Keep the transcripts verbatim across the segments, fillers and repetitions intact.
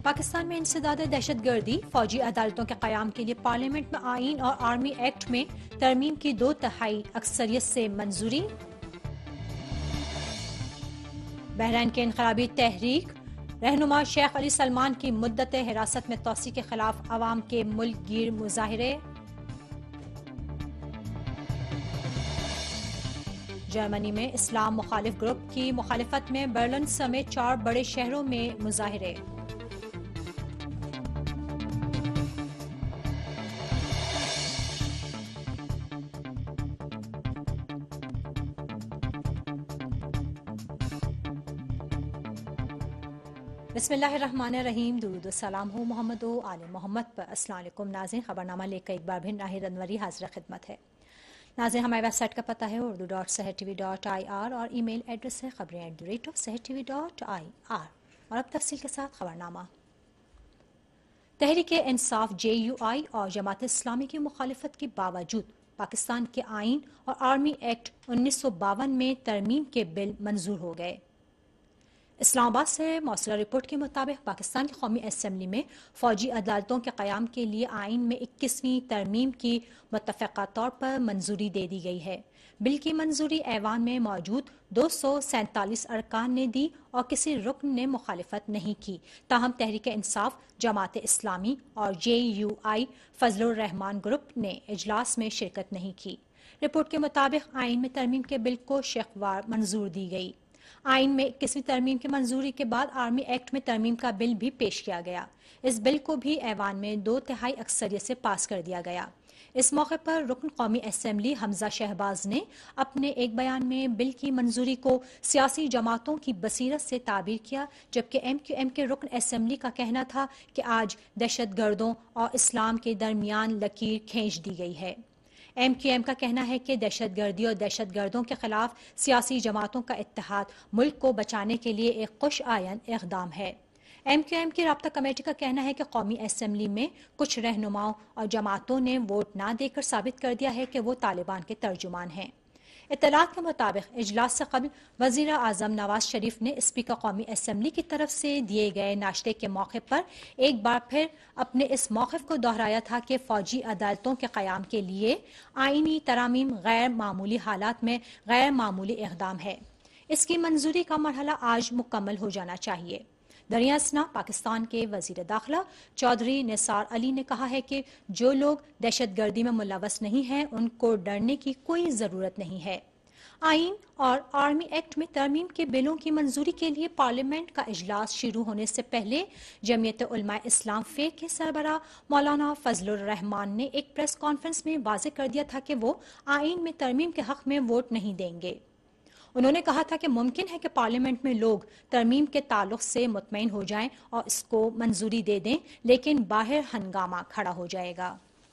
پاکستان میں انسداد دہشت گردی، فوجی عدالتوں کے قیام کے لیے پارلیمنٹ میں آئین اور آرمی ایکٹ میں ترمیم کی دو تہائی اکثریت سے منظوری۔ بحرین کے انقلابی تحریک رہنما شیخ علی سلمان کی مدت حراست میں توسیع کے خلاف عوام کے ملک گیر مظاہرے۔ جرمنی میں اسلام مخالف گروپ کی مخالفت میں برلن سمیت چار بڑے شہروں میں مظاہرے۔ بسم اللہ الرحمن الرحیم، درود و سلام ہو محمد و آل محمد پر۔ السلام علیکم ناظرین، خبرنامہ لے کر ایک بار بھی راہد انوری حاضر خدمت ہے۔ ناظرین، ہماری ویب سائٹ کا پتہ ہے Urdu dot Sahar T V dot I R اور ای میل ایڈریس ہے خبریں at the rate of Sahar T V dot I R. اور اب تفصیل کے ساتھ خبرنامہ۔ تحریک انصاف جے یو آئی اور جماعت اسلامی کی مخالفت کے باوجود پاکستان کے آئین اور آرمی ایکٹ انیس سو باون میں ترمیم کے بل منظور ہو گئے۔ اسلام آباد سے موصولہ رپورٹ کے مطابق پاکستان کی قومی اسمبلی میں فوجی عدالتوں کے قیام کے لیے آئین میں اکیسویں ترمیم کی متفقہ طور پر منظوری دے دی گئی ہے۔ بل کی منظوری ایوان میں موجود دو سو سینتالیس ارکان نے دی اور کسی رکن نے مخالفت نہیں کی، تاہم تحریک انصاف، جماعت اسلامی اور جے you I Fazal Rahman group نے اجلاس میں شرکت نہیں کی۔ رپورٹ کے مطابق آئین میں ترمیم کے بل کو شق وار منظور دی گئی۔ آئین میں اکیسویں ترمیم کی منظوری کے بعد آرمی ایکٹ میں ترمیم کا بل بھی پیش کیا گیا۔ اس بل کو بھی ایوان میں دو تہائی اکثریت سے پاس کر دیا گیا۔ اس موقع پر رکن قومی اسمبلی حمزہ شہباز نے اپنے ایک بیان میں بل کی منظوری کو سیاسی جماعتوں کی بصیرت سے تعبیر کیا، جبکہ ایم کیو ایم کے رکن اسمبلی کا کہنا تھا کہ آج دہشت گردوں اور اسلام کے درمیان لکیر کھینچ دی گئی ہے۔ ایم کیو ایم کا کہنا ہے کہ دہشت گردی اور دہشت گردوں کے خلاف سیاسی جماعتوں کا اتحاد ملک کو بچانے کے لیے ایک خوش آئند اقدام ہے۔ ایم کیو ایم کی رابطہ کمیٹی کا کہنا ہے کہ قومی اسمبلی میں کچھ رہنماؤں اور جماعتوں نے ووٹ نہ دے کر ثابت کر دیا ہے کہ وہ طالبان کے ترجمان ہیں۔ اطلاعات کے مطابق اجلاس سے قبل وزیر اعظم نواز شریف نے اسپیکر قومی اسمبلی کی طرف سے دیے گئے ناشتے کے موقع پر ایک بار پھر اپنے اس موقف کو دہرایا تھا کہ فوجی عدالتوں کے قیام کے لیے آئینی ترامیم غیر معمولی حالات میں غیر معمولی اقدام ہے۔ اس کی منظوری کا مرحلہ آج مکمل ہو جانا چاہیے۔ دریا اثنا پاکستان کے وزیر داخلہ چودھری نثار علی نے کہا ہے کہ جو لوگ دہشت گردی میں ملوث نہیں ہیں ان کو ڈرنے کی کوئی ضرورت نہیں ہے۔ آئین اور آرمی ایکٹ میں ترمیم کے بلوں کی منظوری کے لیے پارلیمنٹ کا اجلاس شروع ہونے سے پہلے جمعیت علماء اسلام فے کے سربراہ مولانا فضل الرحمان نے ایک پریس کانفرنس میں واضح کر دیا تھا کہ وہ آئین میں ترمیم کے حق میں ووٹ نہیں دیں گے۔ انہوں نے کہا تھا کہ ممکن ہے کہ پارلیمنٹ میں لوگ ترمیم کے تعلق سے مطمئن ہو جائیں اور اس کو منظوری دے دیں، لیکن باہر ہنگامہ کھڑا ہو جائے گا۔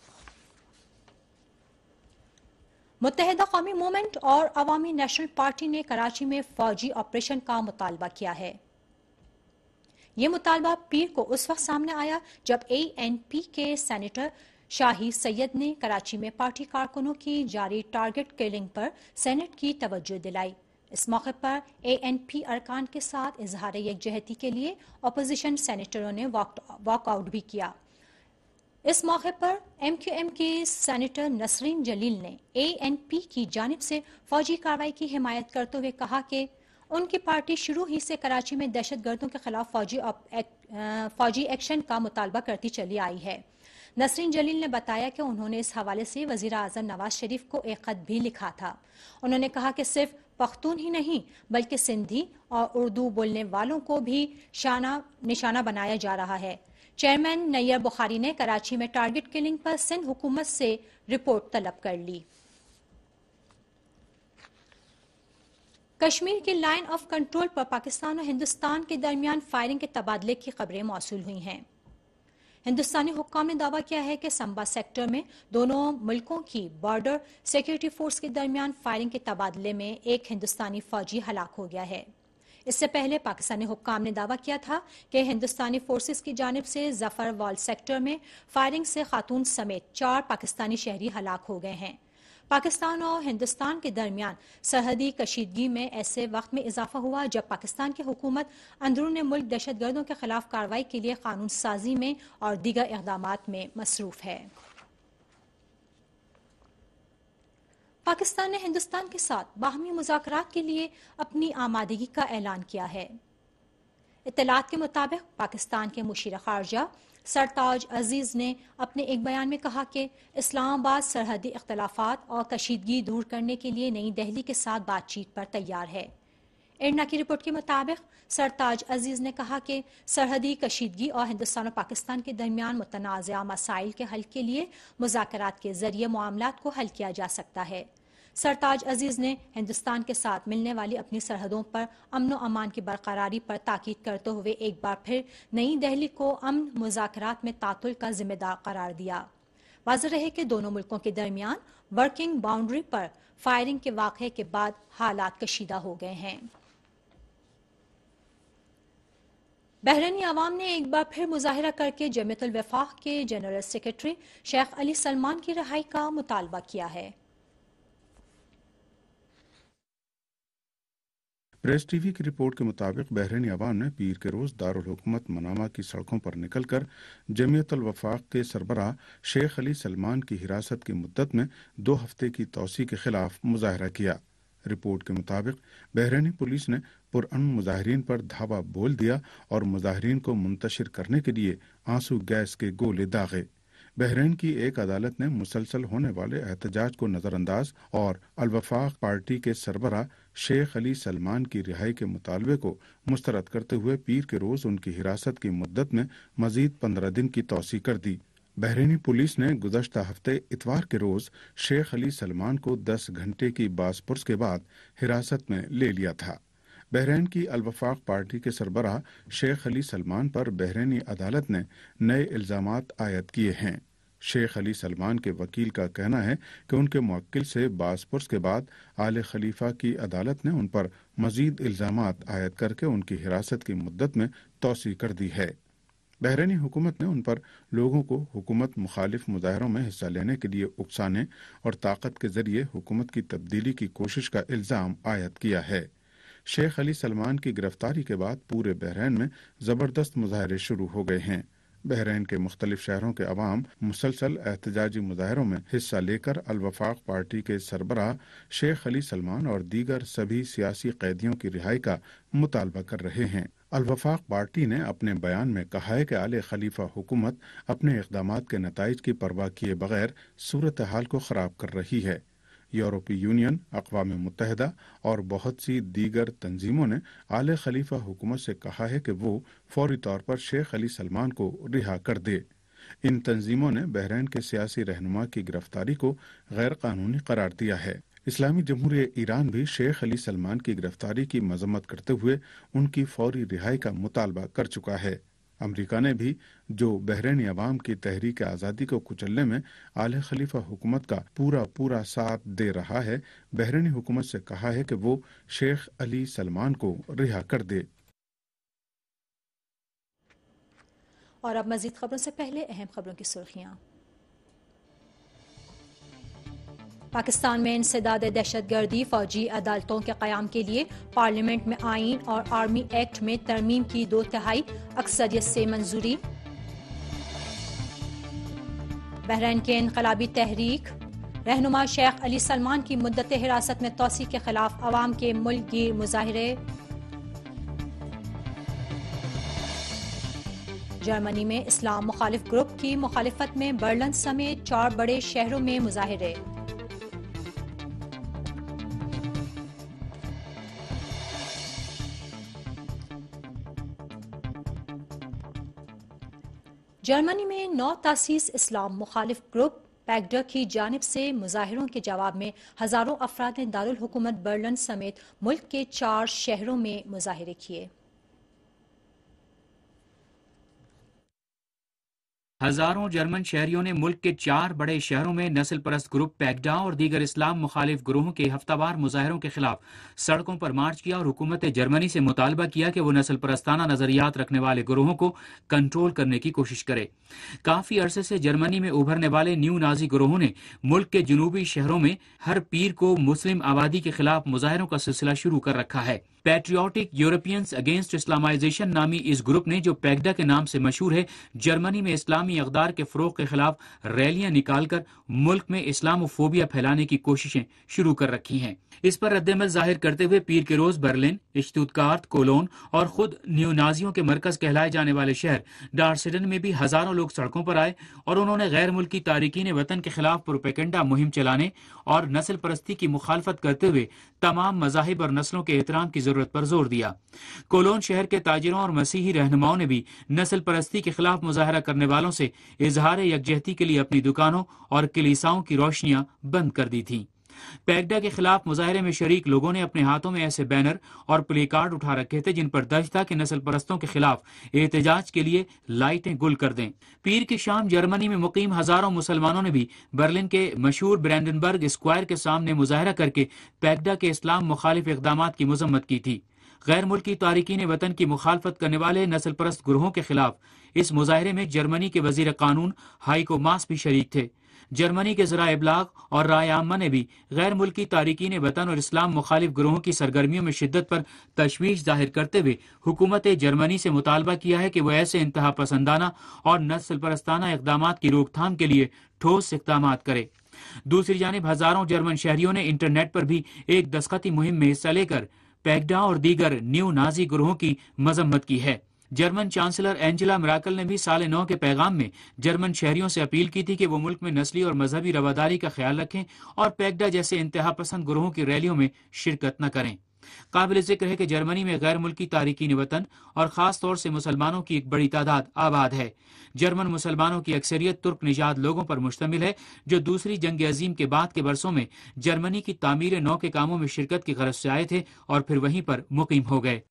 متحدہ قومی موومنٹ اور عوامی نیشنل پارٹی نے کراچی میں فوجی آپریشن کا مطالبہ کیا ہے۔ یہ مطالبہ پیر کو اس وقت سامنے آیا جب اے این پی کے سینیٹر شاہی سید نے کراچی میں پارٹی کارکنوں کی جاری ٹارگٹ کلنگ پر سینٹ کی توجہ دلائی۔ اس موقع پر اے این پی ارکان کے ساتھ اظہار یکجہتی کے لیے اپوزیشن سینیٹروں نے واک آؤٹ بھی کیا۔ اس موقع پر ایم کیو ایم کے سینیٹر نسرین جلیل نے اے این پی کی جانب سے فوجی کارروائی کی حمایت کرتے ہوئے کہا کہ ان کی پارٹی شروع ہی سے کراچی میں دہشت گردوں کے خلاف فوجی فوجی ایکشن کا مطالبہ کرتی چلی آئی ہے۔ نسرین جلیل نے بتایا کہ انہوں نے اس حوالے سے وزیر اعظم نواز شریف کو ایک خط بھی لکھا تھا۔ انہوں نے کہا کہ صرف پختون ہی نہیں بلکہ سندھی اور اردو بولنے والوں کو بھی شانہ نشانہ بنایا جا رہا ہے۔ چیئرمین نیر بخاری نے کراچی میں ٹارگٹ کلنگ پر سندھ حکومت سے رپورٹ طلب کر لی۔ کشمیر کی لائن آف کنٹرول پر پاکستان اور ہندوستان کے درمیان فائرنگ کے تبادلے کی خبریں موصول ہوئی ہیں۔ ہندوستانی حکام نے دعویٰ کیا ہے کہ سمبا سیکٹر میں دونوں ملکوں کی بارڈر سیکورٹی فورس کے درمیان فائرنگ کے تبادلے میں ایک ہندوستانی فوجی ہلاک ہو گیا ہے۔ اس سے پہلے پاکستانی حکام نے دعویٰ کیا تھا کہ ہندوستانی فورسز کی جانب سے ظفر وال سیکٹر میں فائرنگ سے خاتون سمیت چار پاکستانی شہری ہلاک ہو گئے ہیں۔ پاکستان اور ہندوستان کے درمیان سرحدی کشیدگی میں ایسے وقت میں اضافہ ہوا جب پاکستان کی حکومت اندرون ملک دہشت گردوں کے خلاف کارروائی کے لیے قانون سازی میں اور دیگر اقدامات میں مصروف ہے۔ پاکستان نے ہندوستان کے ساتھ باہمی مذاکرات کے لیے اپنی آمادگی کا اعلان کیا ہے۔ اطلاعات کے مطابق پاکستان کے مشیر خارجہ سرتاج عزیز نے اپنے ایک بیان میں کہا کہ اسلام آباد سرحدی اختلافات اور کشیدگی دور کرنے کے لیے نئی دہلی کے ساتھ بات چیت پر تیار ہے۔ ارنا کی رپورٹ کے مطابق سرتاج عزیز نے کہا کہ سرحدی کشیدگی اور ہندوستان اور پاکستان کے درمیان متنازعہ مسائل کے حل کے لیے مذاکرات کے ذریعے معاملات کو حل کیا جا سکتا ہے۔ سرتاج عزیز نے ہندوستان کے ساتھ ملنے والی اپنی سرحدوں پر امن و امان کی برقراری پر تاکید کرتے ہوئے ایک بار پھر نئی دہلی کو امن مذاکرات میں تعطل کا ذمہ دار قرار دیا۔ واضح رہے کہ دونوں ملکوں کے درمیان ورکنگ باؤنڈری پر فائرنگ کے واقعے کے بعد حالات کشیدہ ہو گئے ہیں۔ بحرینی عوام نے ایک بار پھر مظاہرہ کر کے جمعیت الوفاق کے جنرل سیکرٹری شیخ علی سلمان کی رہائی کا مطالبہ کیا ہے۔ پریس ٹی وی کی رپورٹ کے مطابق بحرینی عوام نے پیر کے روز دارالحکومت منامہ کی سڑکوں پر نکل کر جمعیت الوفاق کے سربراہ شیخ علی سلمان کی حراست کی مدت میں دو ہفتے کی توسیع کے خلاف مظاہرہ کیا۔ رپورٹ کے مطابق بحرینی پولیس نے پرامن مظاہرین پر دھاوا بول دیا اور مظاہرین کو منتشر کرنے کے لیے آنسو گیس کے گولے داغے۔ بحرین کی ایک عدالت نے مسلسل ہونے والے احتجاج کو نظر انداز اور الوفاق پارٹی کے سربراہ شیخ علی سلمان کی رہائی کے مطالبے کو مسترد کرتے ہوئے پیر کے روز ان کی حراست کی مدت میں مزید پندرہ دن کی توسیع کر دی۔ بحرینی پولیس نے گزشتہ ہفتے اتوار کے روز شیخ علی سلمان کو دس گھنٹے کی باز پرس کے بعد حراست میں لے لیا تھا۔ بحرین کی الوفاق پارٹی کے سربراہ شیخ علی سلمان پر بحرینی عدالت نے نئے الزامات عائد کیے ہیں۔ شیخ علی سلمان کے وکیل کا کہنا ہے کہ ان کے موکل سے باز پرس کے بعد آل خلیفہ کی عدالت نے ان پر مزید الزامات عائد کر کے ان کی حراست کی مدت میں توسیع کر دی ہے۔ بحرینی حکومت نے ان پر لوگوں کو حکومت مخالف مظاہروں میں حصہ لینے کے لیے اکسانے اور طاقت کے ذریعے حکومت کی تبدیلی کی کوشش کا الزام عائد کیا ہے۔ شیخ علی سلمان کی گرفتاری کے بعد پورے بحرین میں زبردست مظاہرے شروع ہو گئے ہیں۔ بحرین کے مختلف شہروں کے عوام مسلسل احتجاجی مظاہروں میں حصہ لے کر الوفاق پارٹی کے سربراہ شیخ علی سلمان اور دیگر سبھی سیاسی قیدیوں کی رہائی کا مطالبہ کر رہے ہیں۔ الوفاق پارٹی نے اپنے بیان میں کہا ہے کہ آل خلیفہ حکومت اپنے اقدامات کے نتائج کی پرواہ کیے بغیر صورتحال کو خراب کر رہی ہے۔ یورپی یونین، اقوام متحدہ اور بہت سی دیگر تنظیموں نے آل خلیفہ حکومت سے کہا ہے کہ وہ فوری طور پر شیخ علی سلمان کو رہا کر دے۔ ان تنظیموں نے بحرین کے سیاسی رہنما کی گرفتاری کو غیر قانونی قرار دیا ہے۔ اسلامی جمہوریہ ایران بھی شیخ علی سلمان کی گرفتاری کی مذمت کرتے ہوئے ان کی فوری رہائی کا مطالبہ کر چکا ہے۔ امریکہ نے بھی، جو بحرینی عوام کی تحریک آزادی کو کچلنے میں آل خلیفہ حکومت کا پورا پورا ساتھ دے رہا ہے، بحرینی حکومت سے کہا ہے کہ وہ شیخ علی سلمان کو رہا کر دے۔ اور اب مزید خبروں سے پہلے اہم خبروں کی سرخیاں۔ پاکستان میں انسداد دہشت گردی، فوجی عدالتوں کے قیام کے لیے پارلیمنٹ میں آئین اور آرمی ایکٹ میں ترمیم کی دو تہائی اکثریت سے منظوری۔ بحرین کے انقلابی تحریک رہنما شیخ علی سلمان کی مدت حراست میں توسیع کے خلاف عوام کے ملک گیر مظاہرے۔ جرمنی میں اسلام مخالف گروپ کی مخالفت میں برلن سمیت چار بڑے شہروں میں مظاہرے۔ جرمنی میں نو تاسیس اسلام مخالف گروپ پیکڈر کی جانب سے مظاہروں کے جواب میں ہزاروں افراد نے دارالحکومت برلن سمیت ملک کے چار شہروں میں مظاہرے کیے۔ ہزاروں جرمن شہریوں نے ملک کے چار بڑے شہروں میں نسل پرست گروپ پیگڈا اور دیگر اسلام مخالف گروہوں کے ہفتہ وار مظاہروں کے خلاف سڑکوں پر مارچ کیا اور حکومت جرمنی سے مطالبہ کیا کہ وہ نسل پرستانہ نظریات رکھنے والے گروہوں کو کنٹرول کرنے کی کوشش کرے۔ کافی عرصے سے جرمنی میں ابھرنے والے نیو نازی گروہوں نے ملک کے جنوبی شہروں میں ہر پیر کو مسلم آبادی کے خلاف مظاہروں کا سلسلہ شروع کر رکھا ہے۔ پیٹریوٹک یورپینز اگینسٹ اسلامائزیشن نامی اس گروپ نے، جو پیگڈا کے نام سے مشہور ہے، جرمنی میں اسلامی اقدار کے فروغ کے خلاف ریلیاں نکال کر ملک میں اسلام و فوبیا پھیلانے کی کوششیں شروع کر رکھی ہیں۔ اس پر رد عمل ظاہر کرتے ہوئے پیر کے روز برلن، اشتوتگارت، کولون اور خود نیو نازیوں کے مرکز کہلائے جانے والے شہر ڈارسڈن میں بھی ہزاروں لوگ سڑکوں پر آئے اور انہوں نے غیر ملکی تارکین وطن کے خلاف پروپیگنڈا مہم چلانے اور نسل پرستی کی مخالفت کرتے ہوئے تمام مذاہب اور نسلوں کے احترام کی ضرورت پر زور دیا۔ کولون شہر کے تاجروں اور مسیحی رہنماؤں نے بھی نسل پرستی کے خلاف مظاہرہ کرنے والوں سے اظہار یکجہتی کے لیے اپنی دکانوں اور کلیساؤں کی روشنیاں بند کر دی تھیں۔ پیگڈا کے خلاف مظاہرے میں شریک لوگوں نے اپنے ہاتھوں میں ایسے بینر اور پلے کارڈ اٹھا رکھے تھے جن پر درج تھا کہ نسل پرستوں کے خلاف احتجاج کے لیے لائٹیں گل کر دیں۔ پیر کی شام جرمنی میں مقیم ہزاروں مسلمانوں نے بھی برلن کے مشہور برینڈنبرگ اسکوائر کے سامنے مظاہرہ کر کے پیگڈا کے اسلام مخالف اقدامات کی مذمت کی تھی۔ غیر ملکی تارکین وطن کی مخالفت کرنے والے نسل پرست گروہوں کے خلاف اس مظاہرے میں جرمنی کے وزیر قانون ہائیکو ماس بھی شریک تھے۔ جرمنی کے ذرائع ابلاغ اور رائے عامہ نے بھی غیر ملکی تارکین وطن اور اسلام مخالف گروہوں کی سرگرمیوں میں شدت پر تشویش ظاہر کرتے ہوئے حکومت جرمنی سے مطالبہ کیا ہے کہ وہ ایسے انتہا پسندانہ اور نسل پرستانہ اقدامات کی روک تھام کے لیے ٹھوس اقدامات کرے۔ دوسری جانب ہزاروں جرمن شہریوں نے انٹرنیٹ پر بھی ایک دستخطی مہم میں حصہ لے کر پیگڈا اور دیگر نیو نازی گروہوں کی مذمت کی ہے۔ جرمن چانسلر اینجلا میرکل نے بھی سال نو کے پیغام میں جرمن شہریوں سے اپیل کی تھی کہ وہ ملک میں نسلی اور مذہبی رواداری کا خیال رکھیں اور پیگڈا جیسے انتہا پسند گروہوں کی ریلیوں میں شرکت نہ کریں۔ قابل ذکر ہے کہ جرمنی میں غیر ملکی تارکین وطن اور خاص طور سے مسلمانوں کی ایک بڑی تعداد آباد ہے۔ جرمن مسلمانوں کی اکثریت ترک نژاد لوگوں پر مشتمل ہے جو دوسری جنگ عظیم کے بعد کے برسوں میں جرمنی کی تعمیر نو کے کاموں میں شرکت کی غرض سے آئے تھے اور پھر وہیں پر مقیم ہو گئے۔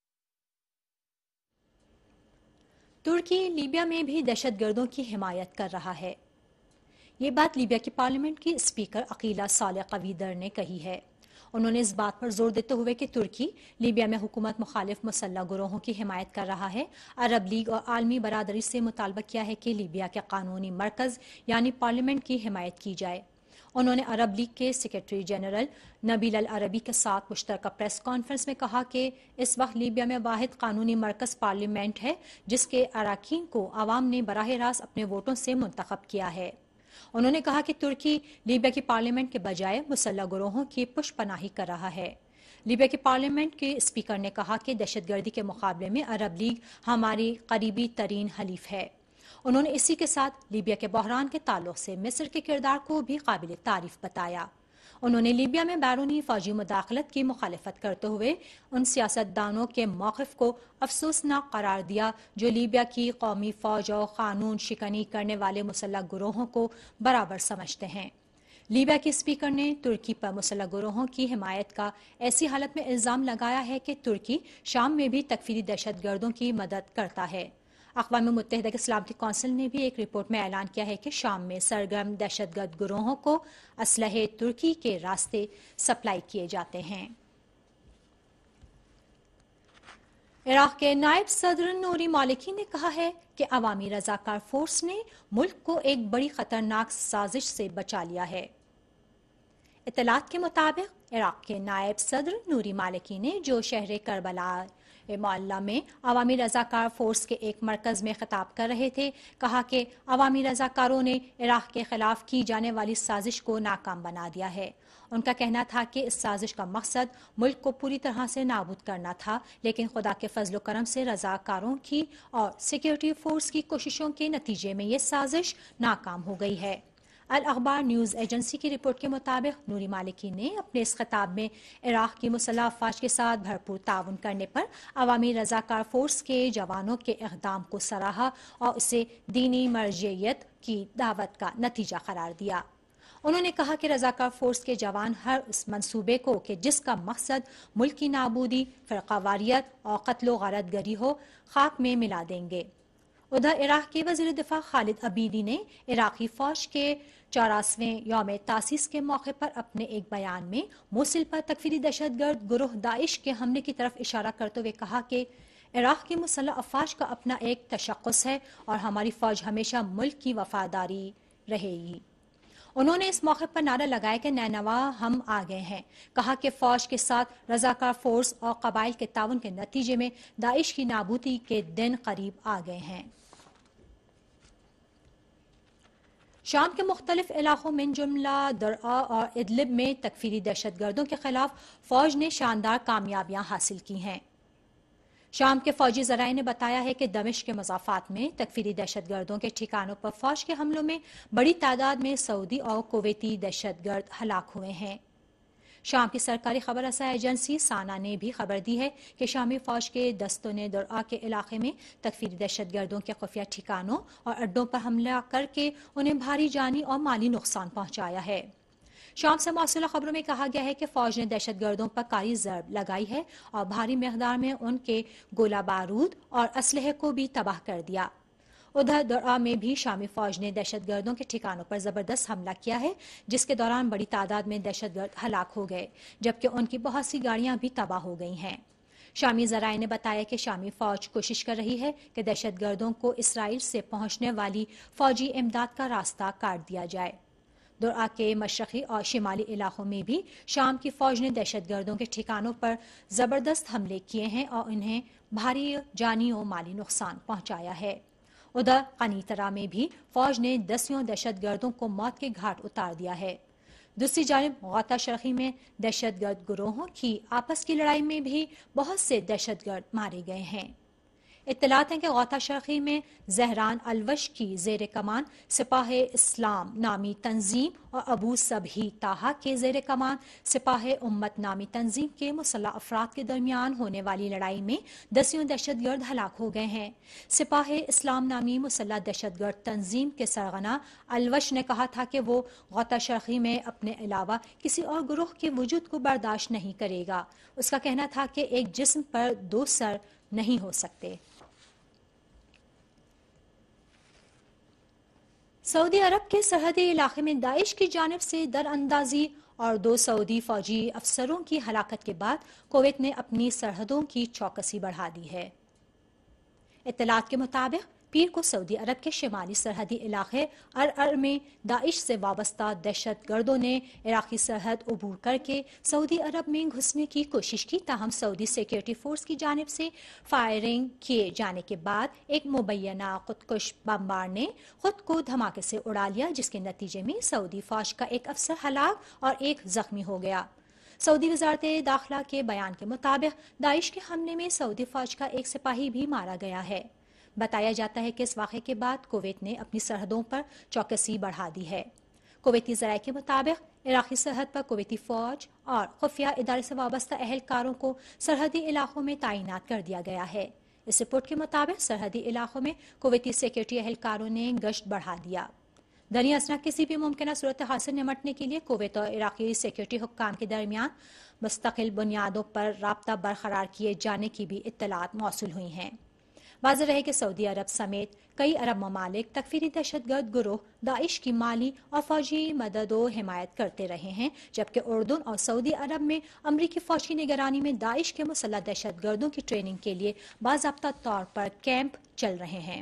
ترکی لیبیا میں بھی دہشت گردوں کی حمایت کر رہا ہے۔ یہ بات لیبیا کی پارلیمنٹ کی اسپیکر عقیلہ صالح قویدر نے کہی ہے۔ انہوں نے اس بات پر زور دیتے ہوئے کہ ترکی لیبیا میں حکومت مخالف مسلح گروہوں کی حمایت کر رہا ہے، عرب لیگ اور عالمی برادری سے مطالبہ کیا ہے کہ لیبیا کے قانونی مرکز یعنی پارلیمنٹ کی حمایت کی جائے۔ انہوں نے عرب لیگ کے سیکرٹری جنرل نبیل العربی کے ساتھ مشترکہ پریس کانفرنس میں کہا کہ اس وقت لیبیا میں واحد قانونی مرکز پارلیمنٹ ہے جس کے اراکین کو عوام نے براہ راست اپنے ووٹوں سے منتخب کیا ہے۔ انہوں نے کہا کہ ترکی لیبیا کی پارلیمنٹ کے بجائے مسلح گروہوں کی پش پناہی کر رہا ہے۔ لیبیا کی پارلیمنٹ کے اسپیکر نے کہا کہ دہشت گردی کے مقابلے میں عرب لیگ ہماری قریبی ترین حلیف ہے۔ انہوں نے اسی کے ساتھ لیبیا کے بحران کے تعلق سے مصر کے کردار کو بھی قابل تعریف بتایا۔ انہوں نے لیبیا میں بیرونی فوجی مداخلت کی مخالفت کرتے ہوئے ان سیاستدانوں کے موقف کو افسوسناک قرار دیا جو لیبیا کی قومی فوج اور قانون شکنی کرنے والے مسلح گروہوں کو برابر سمجھتے ہیں۔ لیبیا کے اسپیکر نے ترکی پر مسلح گروہوں کی حمایت کا ایسی حالت میں الزام لگایا ہے کہ ترکی شام میں بھی تکفیری دہشت گردوں کی مدد کرتا ہے۔ اقوام متحدہ کے سلامتی کونسل نے بھی ایک رپورٹ میں اعلان کیا ہے کہ شام میں سرگرم دہشت گرد گروہوں کو اسلحے ترکی کے راستے سپلائی کیے جاتے ہیں۔ عراق کے نائب صدر نوری مالکی نے کہا ہے کہ عوامی رضاکار فورس نے ملک کو ایک بڑی خطرناک سازش سے بچا لیا ہے۔ اطلاعات کے مطابق عراق کے نائب صدر نوری مالکی نے جو شہر کربلا معلّہ میں عوامی رضاکار فورس کے ایک مرکز میں خطاب کر رہے تھے، کہا کہ عوامی رضاکاروں نے عراق کے خلاف کی جانے والی سازش کو ناکام بنا دیا ہے۔ ان کا کہنا تھا کہ اس سازش کا مقصد ملک کو پوری طرح سے نابود کرنا تھا، لیکن خدا کے فضل و کرم سے رضاکاروں کی اور سیکیورٹی فورس کی کوششوں کے نتیجے میں یہ سازش ناکام ہو گئی ہے۔ الاخبار نیوز ایجنسی کی رپورٹ کے مطابق نوری مالکی نے اپنے اس خطاب میں عراق کی مسلح افواج کے ساتھ بھرپور تعاون کرنے پر عوامی رضاکار فورس کے جوانوں کے اقدام کو سراہا اور اسے دینی مرجعیت کی دعوت کا نتیجہ قرار دیا۔ انہوں نے کہا کہ رضاکار فورس کے جوان ہر اس منصوبے کو کہ جس کا مقصد ملک کی نابودی، فرقہ واریت اور قتل و غارت گری ہو، خاک میں ملا دیں گے۔ ادھر عراق کے وزیر دفاع خالد عبیدی نے عراقی فوج کے چوراسویں یوم تاسیس کے موقع پر اپنے ایک بیان میں موصل پر تکفیری دہشت گرد گروہ داعش کے حملے کی طرف اشارہ کرتے ہوئے کہا کہ عراق کی مسلح افواج کا اپنا ایک تشخص ہے اور ہماری فوج ہمیشہ ملک کی وفاداری رہے گی۔ انہوں نے اس موقع پر نعرہ لگایا کہ نینوا ہم آ گئے ہیں، کہا کہ فوج کے ساتھ رضاکار فورس اور قبائل کے تعاون کے نتیجے میں داعش کی نابودی کے دن قریب آ گئے ہیں۔ شام کے مختلف علاقوں من جملہ درعا اور ادلب میں تکفیری دہشت گردوں کے خلاف فوج نے شاندار کامیابیاں حاصل کی ہیں۔ شام کے فوجی ذرائع نے بتایا ہے کہ دمشق کے مضافات میں تکفیری دہشت گردوں کے ٹھکانوں پر فوج کے حملوں میں بڑی تعداد میں سعودی اور کویتی دہشت گرد ہلاک ہوئے ہیں۔ شام کی سرکاری خبر رساں ایجنسی سانا نے بھی خبر دی ہے کہ شامی فوج کے دستوں نے درعا کے علاقے میں تکفیری دہشت گردوں کے خفیہ ٹھکانوں اور اڈوں پر حملہ کر کے انہیں بھاری جانی اور مالی نقصان پہنچایا ہے۔ شام سے موصولہ خبروں میں کہا گیا ہے کہ فوج نے دہشت گردوں پر کاری ضرب لگائی ہے اور بھاری مقدار میں ان کے گولہ بارود اور اسلحے کو بھی تباہ کر دیا۔ ادھر درعا میں بھی شامی فوج نے دہشت گردوں کے ٹھکانوں پر زبردست حملہ کیا ہے، جس کے دوران بڑی تعداد میں دہشت گرد ہلاک ہو گئے، جبکہ ان کی بہت سی گاڑیاں بھی تباہ ہو گئی ہیں۔ شامی ذرائع نے بتایا کہ شامی فوج کوشش کر رہی ہے کہ دہشت گردوں کو اسرائیل سے پہنچنے والی فوجی امداد کا راستہ کاٹ دیا جائے۔ درعا کے مشرقی اور شمالی علاقوں میں بھی شام کی فوج نے دہشت گردوں کے ٹھکانوں پر زبردست حملے کیے ہیں اور انہیں بھاری جانی و مالی نقصان پہنچایا ہے۔ ادھر قنیطرہ میں بھی فوج نے دسیوں دہشت گردوں کو موت کے گھاٹ اتار دیا ہے۔ دوسری جانب غوطہ شرقی میں دہشت گرد گروہوں کی آپس کی لڑائی میں بھی بہت سے دہشت گرد مارے گئے ہیں۔ اطلاعات ہیں کہ غوطہ شرقی میں زہران الوش کی زیر کمان سپاہ اسلام نامی تنظیم اور ابو صبحی طاہا کے زیر کمان سپاہ امت نامی تنظیم کے مسلح افراد کے درمیان ہونے والی لڑائی میں دسیوں دہشت گرد ہلاک ہو گئے ہیں۔ سپاہ اسلام نامی مسلح دہشت گرد تنظیم کے سرغنہ الوش نے کہا تھا کہ وہ غوطہ شرقی میں اپنے علاوہ کسی اور گروہ کے وجود کو برداشت نہیں کرے گا۔ اس کا کہنا تھا کہ ایک جسم پر دو سر نہیں ہو سکتے۔ سعودی عرب کے سرحدی علاقے میں داعش کی جانب سے در اندازی اور دو سعودی فوجی افسروں کی ہلاکت کے بعد کویت نے اپنی سرحدوں کی چوکسی بڑھا دی ہے۔ اطلاعات کے مطابق پیر کو سعودی عرب کے شمالی سرحدی علاقے ارعر میں داعش سے وابستہ دہشت گردوں نے عراقی سرحد عبور کر کے سعودی عرب میں گھسنے کی کوشش کی، تاہم سعودی سیکورٹی فورس کی جانب سے فائرنگ کیے جانے کے بعد ایک مبینہ خودکش بمبار نے خود کو دھماکے سے اڑا لیا، جس کے نتیجے میں سعودی فوج کا ایک افسر ہلاک اور ایک زخمی ہو گیا۔ سعودی وزارت داخلہ کے بیان کے مطابق داعش کے حملے میں سعودی فوج کا ایک سپاہی بھی مارا گیا ہے۔ بتایا جاتا ہے کہ اس واقعے کے بعد کویت نے اپنی سرحدوں پر چوکسی بڑھا دی ہے۔ کویتی ذرائع کے مطابق عراقی سرحد پر کویتی فوج اور خفیہ ادارے سے وابستہ اہلکاروں کو سرحدی علاقوں میں تعینات کر دیا گیا ہے۔ اس رپورٹ کے مطابق سرحدی علاقوں میں کویتی سیکورٹی اہلکاروں نے گشت بڑھا دیا۔ دریں اثنا کسی بھی ممکنہ صورتحال سے نمٹنے کے لیے کویت اور عراقی سیکورٹی حکام کے درمیان مستقل بنیادوں پر رابطہ برقرار کیے جانے کی بھی اطلاعات موصول ہوئی ہیں۔ واضح رہے کہ سعودی عرب سمیت کئی عرب ممالک تکفیری دہشت گرد گروہ داعش کی مالی اور فوجی مدد و حمایت کرتے رہے ہیں، جبکہ اردن اور سعودی عرب میں امریکی فوج کی نگرانی میں داعش کے مسلح دہشت گردوں کی ٹریننگ کے لیے باضابطہ طور پر کیمپ چل رہے ہیں۔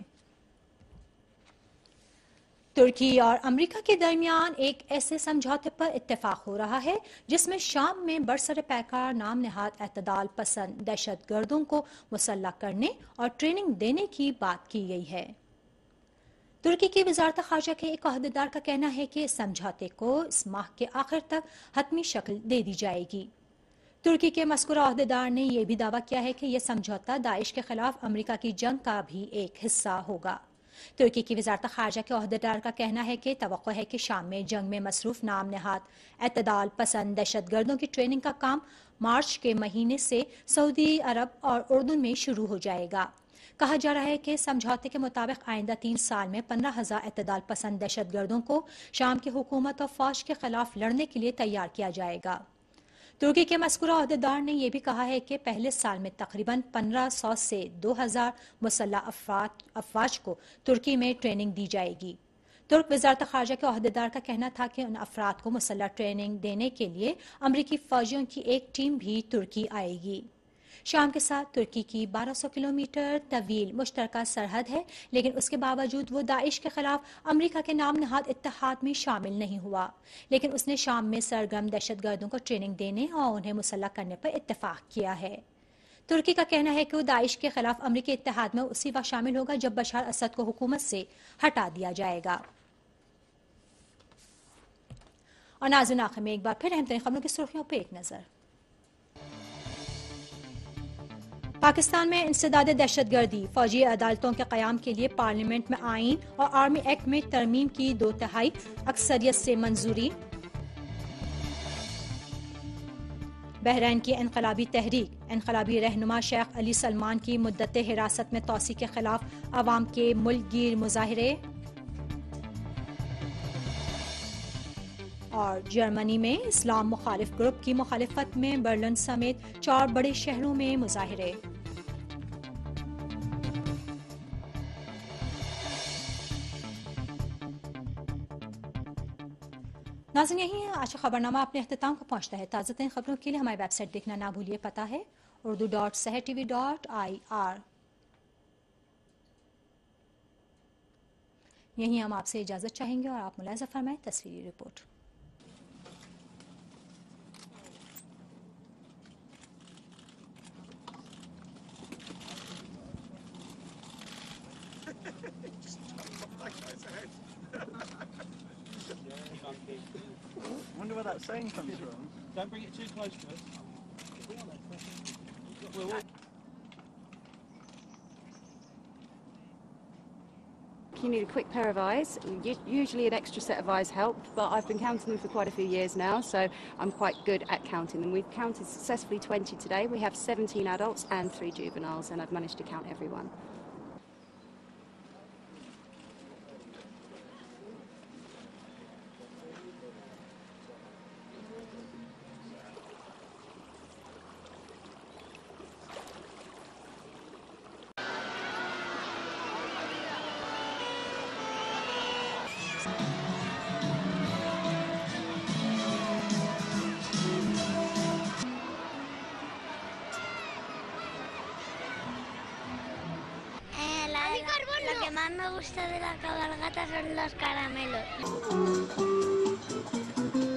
ترکی اور امریکہ کے درمیان ایک ایسے سمجھوتے پر اتفاق ہو رہا ہے جس میں شام میں برسر پیکار نام نہاد اعتدال پسند دہشت گردوں کو مسلح کرنے اور ٹریننگ دینے کی بات کی گئی ہے۔ ترکی کی وزارت خارجہ کے ایک عہدیدار کا کہنا ہے کہ اس سمجھوتے کو اس ماہ کے آخر تک حتمی شکل دے دی جائے گی۔ ترکی کے مذکورہ عہدیدار نے یہ بھی دعویٰ کیا ہے کہ یہ سمجھوتہ داعش کے خلاف امریکہ کی جنگ کا بھی ایک حصہ ہوگا۔ ترکی کی وزارت خارجہ کے عہدیدار کا کہنا ہے کہ توقع ہے کہ شام میں جنگ میں مصروف نام نہاد اعتدال پسند دہشت گردوں کی ٹریننگ کا کام مارچ کے مہینے سے سعودی عرب اور اردن میں شروع ہو جائے گا۔ کہا جا رہا ہے کہ سمجھوتے کے مطابق آئندہ تین سال میں پندرہ ہزار اعتدال پسند دہشت گردوں کو شام کی حکومت اور فوج کے خلاف لڑنے کے لیے تیار کیا جائے گا۔ ترکی کے مذکورہ عہدیدار نے یہ بھی کہا ہے کہ پہلے سال میں تقریباً پندرہ سو سے دو ہزار مسلح افواج کو ترکی میں ٹریننگ دی جائے گی۔ ترک وزارت خارجہ کے عہدیدار کا کہنا تھا کہ ان افراد کو مسلح ٹریننگ دینے کے لیے امریکی فوجیوں کی ایک ٹیم بھی ترکی آئے گی۔ شام کے ساتھ ترکی کی بارہ سو کلومیٹر طویل مشترکہ سرحد ہے، لیکن اس کے باوجود وہ داعش کے خلاف امریکہ کے نام نہاد اتحاد میں شامل نہیں ہوا، لیکن اس نے شام میں سرگرم دہشت گردوں کو ٹریننگ دینے اور انہیں مسلح کرنے پر اتفاق کیا ہے۔ ترکی کا کہنا ہے کہ وہ داعش کے خلاف امریکی اتحاد میں اسی وقت شامل ہوگا جب بشار اسد کو حکومت سے ہٹا دیا جائے گا۔ اور ناظرین، آخر میں ایک بار پھر اہم ترین خبروں کی سرخیوں پہ ایک نظر۔ پاکستان میں انسداد دہشت گردی، فوجی عدالتوں کے قیام کے لیے پارلیمنٹ میں آئین اور آرمی ایکٹ میں ترمیم کی دو تہائی اکثریت سے منظوری۔ بحرین کی انقلابی تحریک، انقلابی رہنما شیخ علی سلمان کی مدت حراست میں توسیع کے خلاف عوام کے ملک گیر مظاہرے۔ اور جرمنی میں اسلام مخالف گروپ کی مخالفت میں برلن سمیت چار بڑے شہروں میں مظاہرے۔ ناظرین، یہی آج کا خبر نامہ اپنے اختتام کو پہنچتا ہے۔ تازہ ترین خبروں کے لیے ہماری ویب سائٹ دیکھنا نہ بھولیے، پتہ ہے Urdu dot Sahar T V dot I R. یہیں ہم آپ سے اجازت چاہیں گے اور آپ ملاحظہ فرمائیں تصویری report. Wonder where that saying comes from. Don't bring it too close to us. We'll walk. You need a quick pair of eyes. Usually an extra set of eyes helped, but I've been counting them for quite a few years now, so I'm quite good at counting them. We've counted successfully twenty today. We have seventeen adults and three juveniles, and I've managed to count everyone. Lo que más me gusta de la cabalgata son los caramelos.